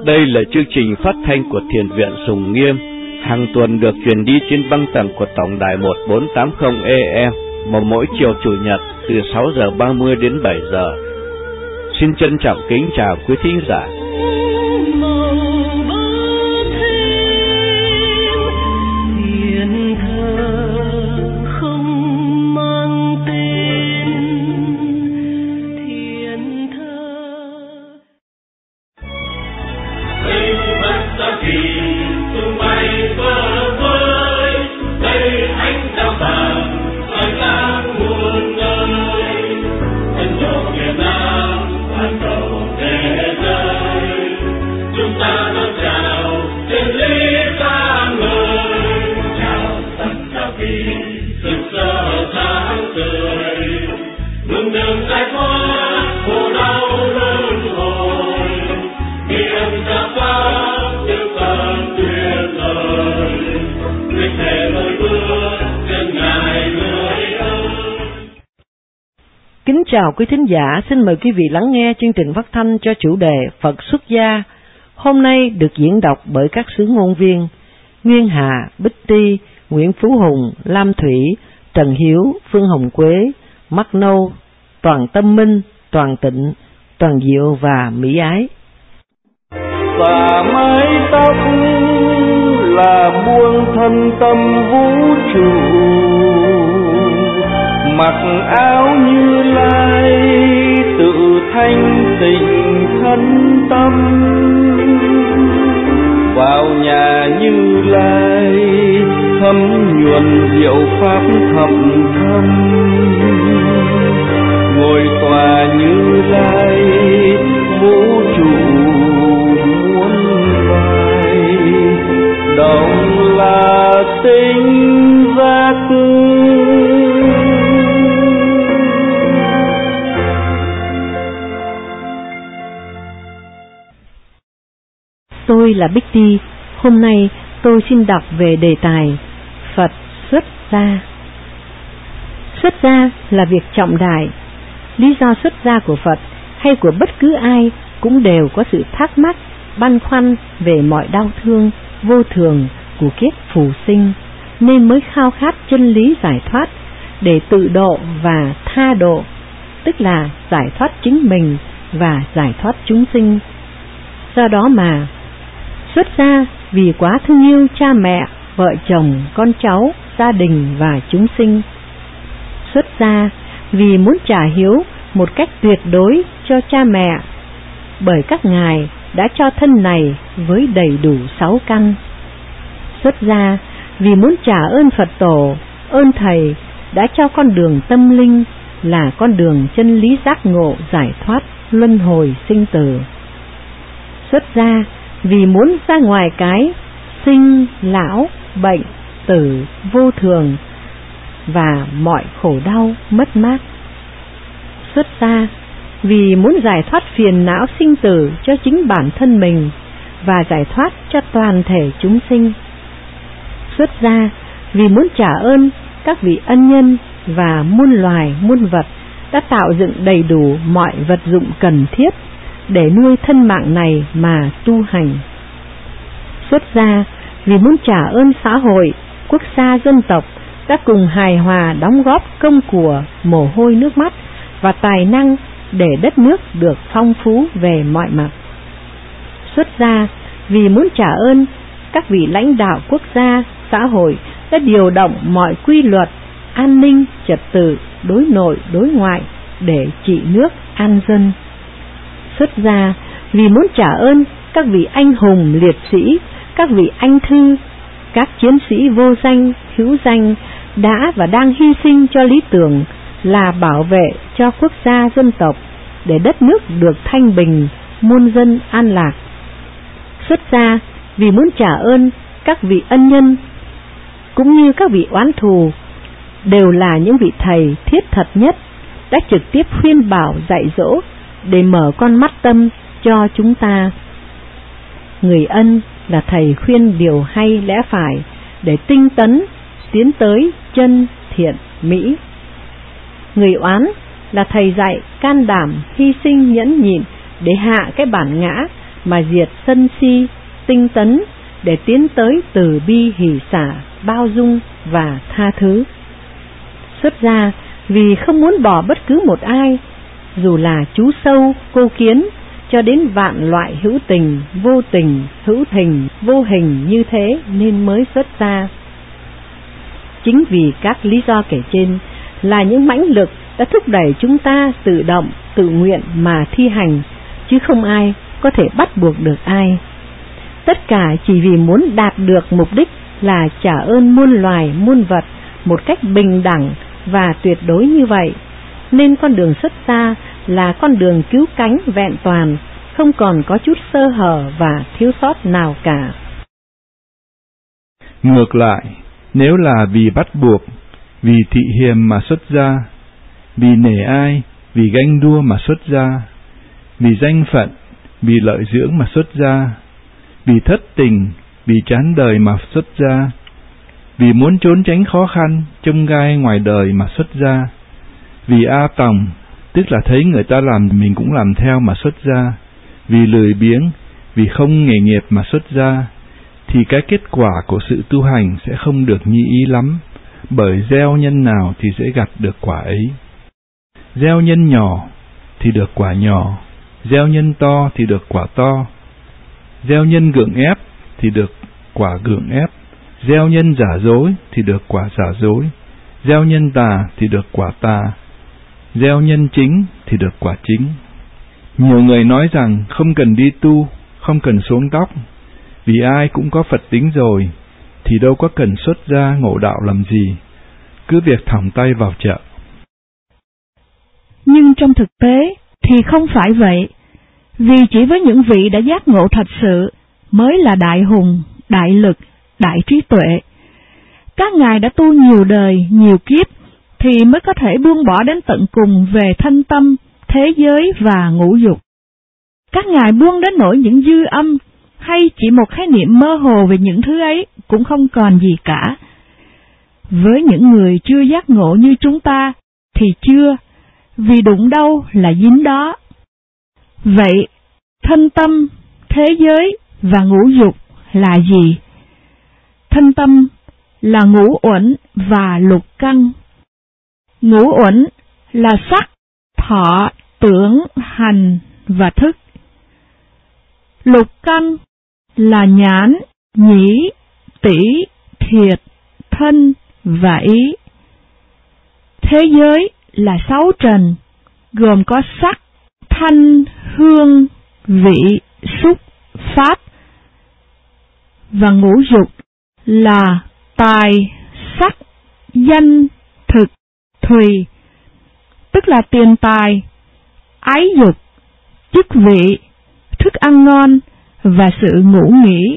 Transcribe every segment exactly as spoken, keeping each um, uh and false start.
Đây là chương trình phát thanh của Thiền viện Sùng Nghiêm, hàng tuần được truyền đi trên băng tần của tổng đài một bốn tám không A M, mà mỗi chiều chủ nhật từ sáu giờ ba mươi đến bảy giờ. Xin trân trọng kính chào quý thính giả. Kính chào quý thính giả, xin mời quý vị lắng nghe chương trình phát thanh cho chủ đề Phật xuất gia. Hôm nay được diễn đọc bởi các sứ ngôn viên Nguyên Hà, Bích Ti, Nguyễn Phú Hùng, Lam Thủy, Trần Hiếu, Phương Hồng Quế, Mắc Nâu, Toàn Tâm Minh, Toàn Tịnh, Toàn Diệu và Mỹ Ái. Xả mái tóc là buông thân tâm vũ trụ, mặc áo Như Lai tự thanh tịnh thân tâm, vào nhà Như Lai thấm nhuần diệu pháp thập thâm, ngồi tòa Như Lai vũ trụ muôn loài, đồng là tinh giác cư. Tôi là Bích Ti. Hôm nay tôi xin đọc về đề tài Phật xuất gia. Xuất gia là việc trọng đại. Lý do xuất gia của Phật hay của bất cứ ai cũng đều có sự thắc mắc, băn khoăn về mọi đau thương vô thường của kiếp phù sinh, nên mới khao khát chân lý giải thoát để tự độ và tha độ, tức là giải thoát chính mình và giải thoát chúng sinh. Do đó mà xuất gia vì quá thương yêu cha mẹ, vợ chồng, con cháu, gia đình và chúng sinh. Xuất gia vì muốn trả hiếu một cách tuyệt đối cho cha mẹ, bởi các ngài đã cho thân này với đầy đủ sáu căn. Xuất gia vì muốn trả ơn Phật Tổ, ơn Thầy đã cho con đường tâm linh là con đường chân lý giác ngộ giải thoát luân hồi sinh tử. Xuất gia vì muốn ra ngoài cái sinh, lão, bệnh, tử, vô thường và mọi khổ đau, mất mát. Xuất gia vì muốn giải thoát phiền não sinh tử cho chính bản thân mình và giải thoát cho toàn thể chúng sinh. Xuất gia vì muốn trả ơn các vị ân nhân và muôn loài muôn vật đã tạo dựng đầy đủ mọi vật dụng cần thiết để nuôi thân mạng này mà tu hành. Xuất gia vì muốn trả ơn xã hội, quốc gia, dân tộc đã cùng hài hòa đóng góp công của, mồ hôi nước mắt và tài năng để đất nước được phong phú về mọi mặt. Xuất gia vì muốn trả ơn các vị lãnh đạo quốc gia, xã hội đã điều động mọi quy luật, an ninh, trật tự, đối nội, đối ngoại để trị nước, an dân. Xuất gia vì muốn trả ơn các vị anh hùng liệt sĩ, các vị anh thư, các chiến sĩ vô danh, hữu danh đã và đang hy sinh cho lý tưởng là bảo vệ cho quốc gia dân tộc để đất nước được thanh bình, muôn dân an lạc. Xuất gia vì muốn trả ơn các vị ân nhân cũng như các vị oán thù, đều là những vị thầy thiết thật nhất đã trực tiếp khuyên bảo dạy dỗ để mở con mắt tâm cho chúng ta. Người ân là thầy khuyên điều hay lẽ phải để tinh tấn tiến tới chân thiện mỹ. Người oán là thầy dạy can đảm hy sinh nhẫn nhịn để hạ cái bản ngã mà diệt sân si, tinh tấn, để tiến tới từ bi hỷ xả, bao dung và tha thứ. Xuất gia vì không muốn bỏ bất cứ một ai, dù là chú sâu, cô kiến, cho đến vạn loại hữu tình, vô tình, hữu hình, vô hình như thế nên mới xuất gia. Chính vì các lý do kể trên là những mãnh lực đã thúc đẩy chúng ta tự động, tự nguyện mà thi hành, chứ không ai có thể bắt buộc được ai. Tất cả chỉ vì muốn đạt được mục đích là trả ơn muôn loài, muôn vật một cách bình đẳng và tuyệt đối như vậy, nên con đường xuất gia là con đường cứu cánh vẹn toàn, không còn có chút sơ hở và thiếu sót nào cả. Ngược lại, nếu là vì bắt buộc, vì thị hiềm mà xuất gia, vì nể ai, vì ganh đua mà xuất gia, vì danh phận, vì lợi dưỡng mà xuất gia, vì thất tình, vì chán đời mà xuất gia, vì muốn trốn tránh khó khăn, chông gai ngoài đời mà xuất gia, vì a tòng, tức là thấy người ta làm mình cũng làm theo mà xuất gia, vì lười biếng, vì không nghề nghiệp mà xuất gia, thì cái kết quả của sự tu hành sẽ không được như ý lắm, bởi gieo nhân nào thì sẽ gặt được quả ấy. Gieo nhân nhỏ thì được quả nhỏ, gieo nhân to thì được quả to, gieo nhân gượng ép thì được quả gượng ép, gieo nhân giả dối thì được quả giả dối, gieo nhân tà thì được quả tà, gieo nhân chính thì được quả chính. Nhiều người nói rằng không cần đi tu, không cần xuống tóc, vì ai cũng có Phật tính rồi, thì đâu có cần xuất gia ngộ đạo làm gì, cứ việc thòng tay vào chợ. Nhưng trong thực tế thì không phải vậy, vì chỉ với những vị đã giác ngộ thật sự mới là đại hùng, đại lực, đại trí tuệ. Các ngài đã tu nhiều đời, nhiều kiếp, thì mới có thể buông bỏ đến tận cùng về thân tâm, thế giới và ngũ dục. Các ngài buông đến nỗi những dư âm, hay chỉ một khái niệm mơ hồ về những thứ ấy cũng không còn gì cả. Với những người chưa giác ngộ như chúng ta, thì chưa, vì đụng đâu là dính đó. Vậy, thân tâm, thế giới và ngũ dục là gì? Thân tâm là ngũ uẩn và lục căn. Ngũ uẩn là sắc, thọ, tưởng, hành và thức. Lục căn là nhãn, nhĩ, tỷ, thiệt, thân và ý. Thế giới là sáu trần, gồm có sắc, thanh, hương, vị, xúc, pháp. Và ngũ dục là tài, sắc, danh, thực, thùy, tức là tiền tài, ái dục, chức vị, thức ăn ngon và sự ngủ nghỉ.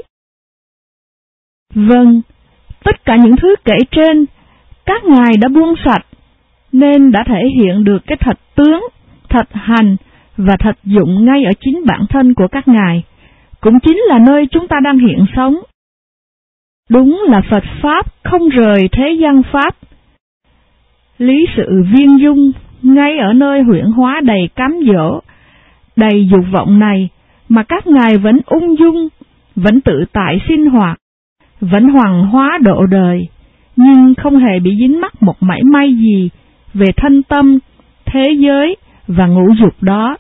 Vâng, tất cả những thứ kể trên, các ngài đã buông sạch, nên đã thể hiện được cái thật tướng, thật hành và thật dụng ngay ở chính bản thân của các ngài, cũng chính là nơi chúng ta đang hiện sống. Đúng là Phật Pháp không rời thế gian Pháp. Lý sự viên dung ngay ở nơi huyễn hóa đầy cám dỗ, đầy dục vọng này mà các ngài vẫn ung dung, vẫn tự tại sinh hoạt, vẫn hoàng hóa độ đời, nhưng không hề bị dính mắc một mảy may gì về thân tâm, thế giới và ngũ dục đó.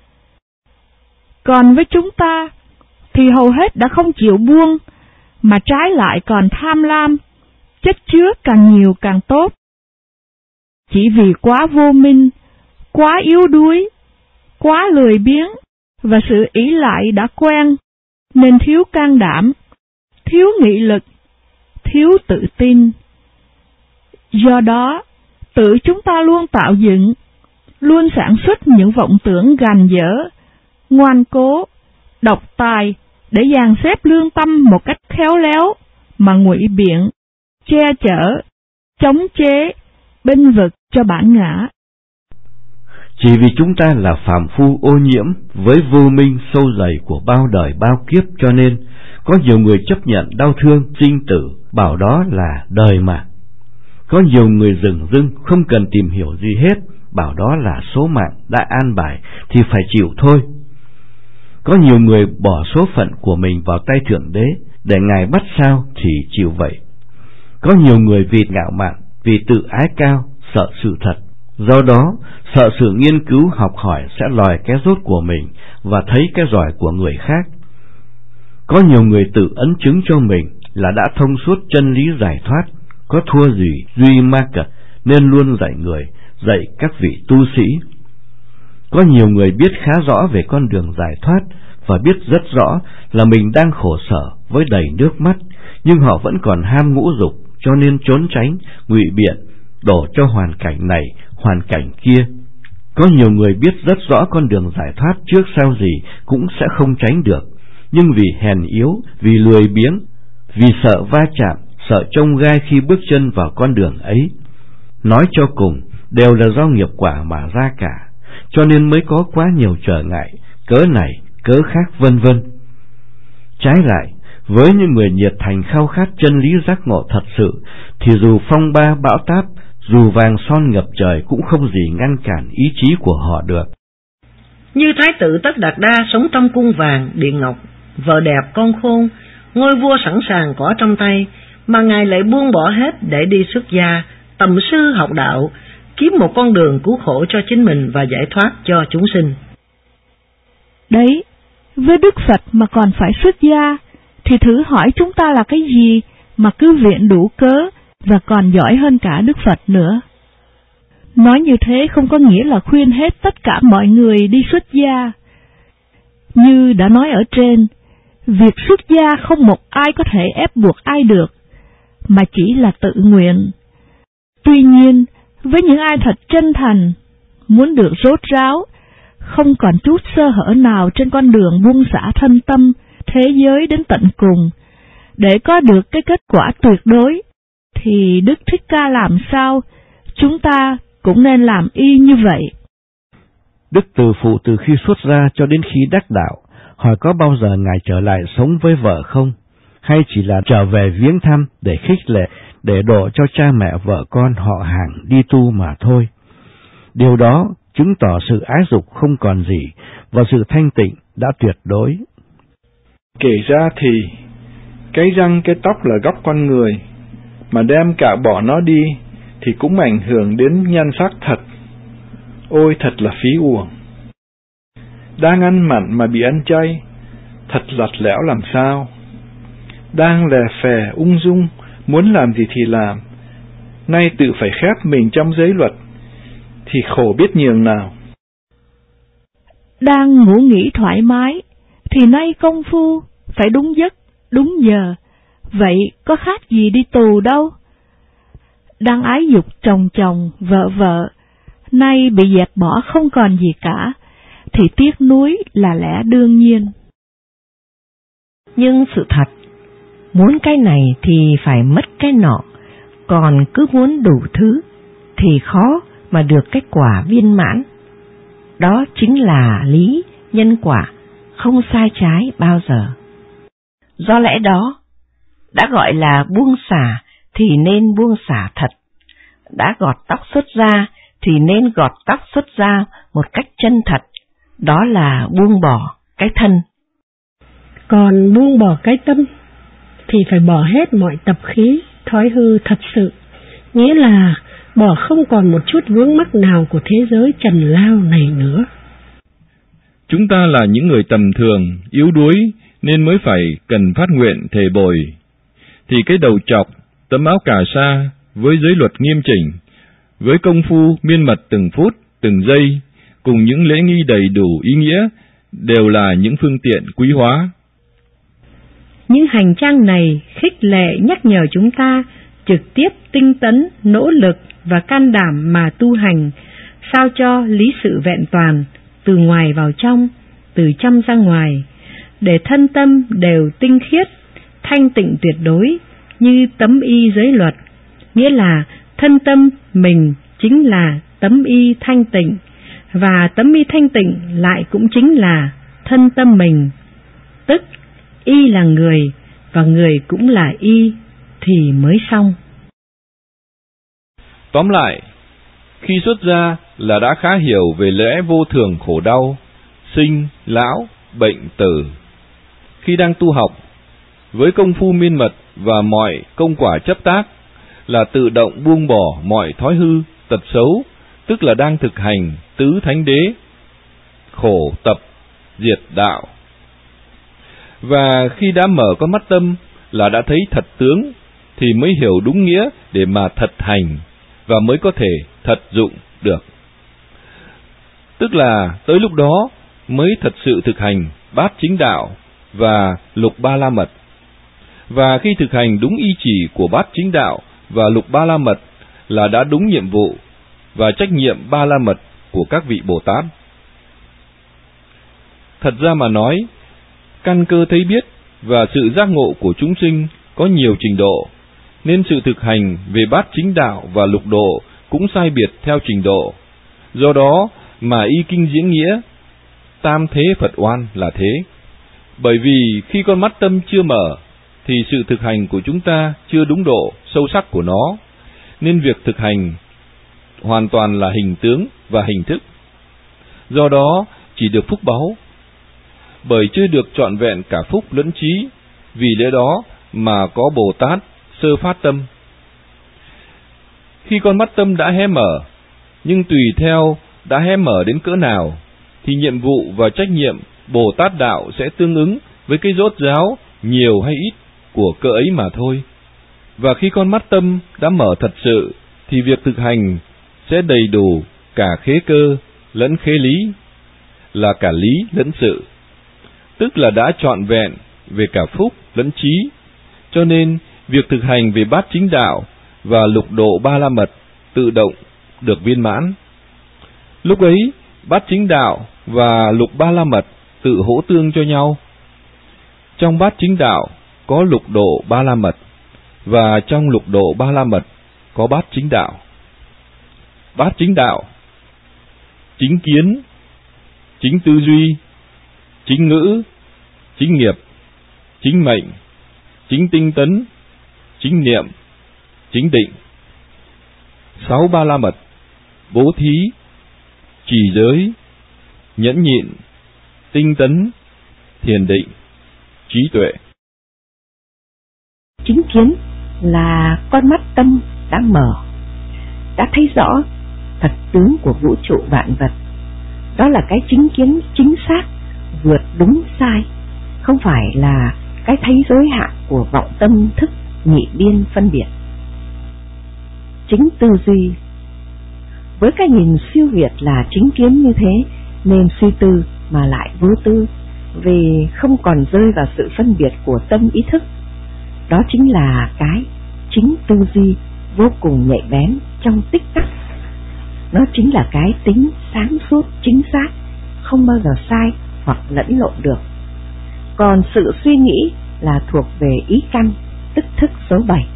Còn với chúng ta thì hầu hết đã không chịu buông, mà trái lại còn tham lam, chất chứa càng nhiều càng tốt. Chỉ vì quá vô minh, quá yếu đuối, quá lười biếng và sự ỷ lại đã quen, nên thiếu can đảm, thiếu nghị lực, thiếu tự tin. Do đó, tự chúng ta luôn tạo dựng, luôn sản xuất những vọng tưởng gàn dở, ngoan cố, độc tài để dàn xếp lương tâm một cách khéo léo mà ngụy biện, che chở, chống chế, bênh vực cho bản ngã. Chỉ vì chúng ta là phàm phu ô nhiễm với vô minh sâu dày của bao đời bao kiếp, cho nên có nhiều người chấp nhận đau thương, sinh tử, bảo đó là đời mà. Có nhiều người dửng dưng không cần tìm hiểu gì hết, bảo đó là số mạng đã an bài thì phải chịu thôi. Có nhiều người bỏ số phận của mình vào tay Thượng Đế, để Ngài bắt sao thì chịu vậy. Có nhiều người vì ngạo mạn, vì tự ái cao, sợ sự thật, do đó sợ sự nghiên cứu học hỏi sẽ lòi cái dốt của mình và thấy cái giỏi của người khác. Có nhiều người tự ấn chứng cho mình là đã thông suốt chân lý giải thoát, có thua gì duy ma cật, nên luôn dạy người, dạy các vị tu sĩ. Có nhiều người biết khá rõ về con đường giải thoát và biết rất rõ là mình đang khổ sở với đầy nước mắt, nhưng họ vẫn còn ham ngũ dục, cho nên trốn tránh, ngụy biện, đổ cho hoàn cảnh này, hoàn cảnh kia. Có nhiều người biết rất rõ con đường giải thoát trước sau gì cũng sẽ không tránh được, nhưng vì hèn yếu, vì lười biếng, vì sợ va chạm, sợ chông gai khi bước chân vào con đường ấy, nói cho cùng đều là do nghiệp quả mà ra cả, cho nên mới có quá nhiều trở ngại, cớ này, cớ khác vân vân. Trái lại, với những người nhiệt thành khao khát chân lý giác ngộ thật sự, thì dù phong ba bão táp, dù vàng son ngập trời cũng không gì ngăn cản ý chí của họ được. Như Thái tử Tất Đạt Đa sống trong cung vàng, điện ngọc, vợ đẹp con khôn, ngôi vua sẵn sàng có trong tay, mà Ngài lại buông bỏ hết để đi xuất gia, tầm sư học đạo, kiếm một con đường cứu khổ cho chính mình và giải thoát cho chúng sinh. Đấy, với Đức Phật mà còn phải xuất gia, thì thử hỏi chúng ta là cái gì mà cứ viện đủ cớ và còn giỏi hơn cả Đức Phật nữa. Nói như thế không có nghĩa là khuyên hết tất cả mọi người đi xuất gia. Như đã nói ở trên, việc xuất gia không một ai có thể ép buộc ai được, mà chỉ là tự nguyện. Tuy nhiên, với những ai thật chân thành, muốn được rốt ráo, không còn chút sơ hở nào trên con đường buông xả thân tâm, thế giới đến tận cùng, để có được cái kết quả tuyệt đối, thì Đức Thích Ca làm sao, chúng ta cũng nên làm y như vậy. Đức Từ Phụ từ khi xuất gia cho đến khi đắc đạo, hỏi có bao giờ Ngài trở lại sống với vợ không? Hay chỉ là trở về viếng thăm để khích lệ, để độ cho cha mẹ vợ con họ hàng đi tu mà thôi? Điều đó chứng tỏ sự ái dục không còn gì, và sự thanh tịnh đã tuyệt đối. Kể ra thì, cái răng cái tóc là góc con người, mà đem cả bỏ nó đi, thì cũng ảnh hưởng đến nhan sắc thật. Ôi thật là phí uổng. Đang ăn mặn mà bị ăn chay, thật lặt lẽo làm sao. Đang lè phè ung dung, muốn làm gì thì làm, nay tự phải khép mình trong giới luật, thì khổ biết nhường nào. Đang ngủ nghỉ thoải mái, thì nay công phu phải đúng giấc, đúng giờ, vậy có khác gì đi tù đâu. Đang ái dục chồng chồng, vợ vợ, nay bị dẹp bỏ không còn gì cả, thì tiếc nuối là lẽ đương nhiên. Nhưng sự thật, muốn cái này thì phải mất cái nọ, còn cứ muốn đủ thứ thì khó mà được kết quả viên mãn. Đó chính là lý nhân quả, không sai trái bao giờ. Do lẽ đó, đã gọi là buông xả thì nên buông xả thật, đã gọt tóc xuất gia thì nên gọt tóc xuất gia một cách chân thật, đó là buông bỏ cái thân. Còn buông bỏ cái tâm thì phải bỏ hết mọi tập khí, thói hư thật sự, nghĩa là bỏ không còn một chút vướng mắc nào của thế giới trần lao này nữa. Chúng ta là những người tầm thường, yếu đuối, nên mới phải cần phát nguyện thề bồi. Thì cái đầu chọc, tấm áo cà sa, với giới luật nghiêm chỉnh, với công phu miên mật từng phút, từng giây, cùng những lễ nghi đầy đủ ý nghĩa, đều là những phương tiện quý hóa. Những hành trang này khích lệ nhắc nhở chúng ta trực tiếp tinh tấn, nỗ lực và can đảm mà tu hành, sao cho lý sự vẹn toàn, từ ngoài vào trong, từ trong ra ngoài, để thân tâm đều tinh khiết, thanh tịnh tuyệt đối, như tấm y giới luật, nghĩa là thân tâm mình chính là tấm y thanh tịnh, và tấm y thanh tịnh lại cũng chính là thân tâm mình, tức y là người, và người cũng là y, thì mới xong. Tóm lại, khi xuất gia là đã khá hiểu về lẽ vô thường khổ đau, sinh, lão, bệnh tử. Khi đang tu học, với công phu miên mật và mọi công quả chấp tác, là tự động buông bỏ mọi thói hư, tật xấu, tức là đang thực hành tứ thánh đế, khổ tập, diệt đạo. Và khi đã mở con mắt tâm là đã thấy thật tướng, thì mới hiểu đúng nghĩa để mà thật hành, và mới có thể thật dụng được. Tức là tới lúc đó mới thật sự thực hành bát chính đạo và lục ba la mật. Và khi thực hành đúng ý chỉ của bát chính đạo và lục ba la mật là đã đúng nhiệm vụ và trách nhiệm ba la mật của các vị Bồ Tát. Thật ra mà nói, căn cơ thấy biết và sự giác ngộ của chúng sinh có nhiều trình độ, nên sự thực hành về bát chính đạo và lục độ cũng sai biệt theo trình độ. Do đó mà y kinh diễn nghĩa tam thế Phật oan là thế. Bởi vì khi con mắt tâm chưa mở, thì sự thực hành của chúng ta chưa đúng độ sâu sắc của nó, nên việc thực hành hoàn toàn là hình tướng và hình thức. Do đó chỉ được phúc báu, bởi chưa được trọn vẹn cả phúc lẫn trí. Vì lẽ đó mà có Bồ Tát sơ phát tâm. Khi con mắt tâm đã hé mở, nhưng tùy theo đã hé mở đến cỡ nào, thì nhiệm vụ và trách nhiệm Bồ Tát đạo sẽ tương ứng với cái rốt ráo nhiều hay ít của cỡ ấy mà thôi. Và khi con mắt tâm đã mở thật sự, thì việc thực hành sẽ đầy đủ cả khế cơ lẫn khế lý, là cả lý lẫn sự, tức là đã trọn vẹn về cả phúc lẫn trí. Cho nên việc thực hành về bát chính đạo và lục độ ba la mật tự động được viên mãn. Lúc ấy bát chính đạo và lục ba la mật tự hỗ tương cho nhau. Trong bát chính đạo có lục độ ba la mật, và trong lục độ ba la mật có bát chính đạo. Bát chính đạo: chính kiến, chính tư duy, chính ngữ, chính nghiệp, chính mệnh, chính tinh tấn, chính niệm, chính định. Sáu ba la mật: bố thí, trì giới, nhẫn nhịn, tinh tấn, thiền định, trí tuệ. Chính kiến là con mắt tâm đã mở, đã thấy rõ thật tướng của vũ trụ vạn vật. Đó là cái chính kiến chính xác, vượt đúng sai, không phải là cái thấy giới hạn của vọng tâm thức nhị biên phân biệt. Chính tư duy: với cái nhìn siêu việt là chính kiến như thế, nên suy tư mà lại vô tư, vì không còn rơi vào sự phân biệt của tâm ý thức. Đó chính là cái chính tư duy vô cùng nhạy bén trong tích tắc. Nó chính là cái tính sáng suốt chính xác, không bao giờ sai hoặc lẫn lộn được. Còn sự suy nghĩ là thuộc về ý căn, tức thức số bảy.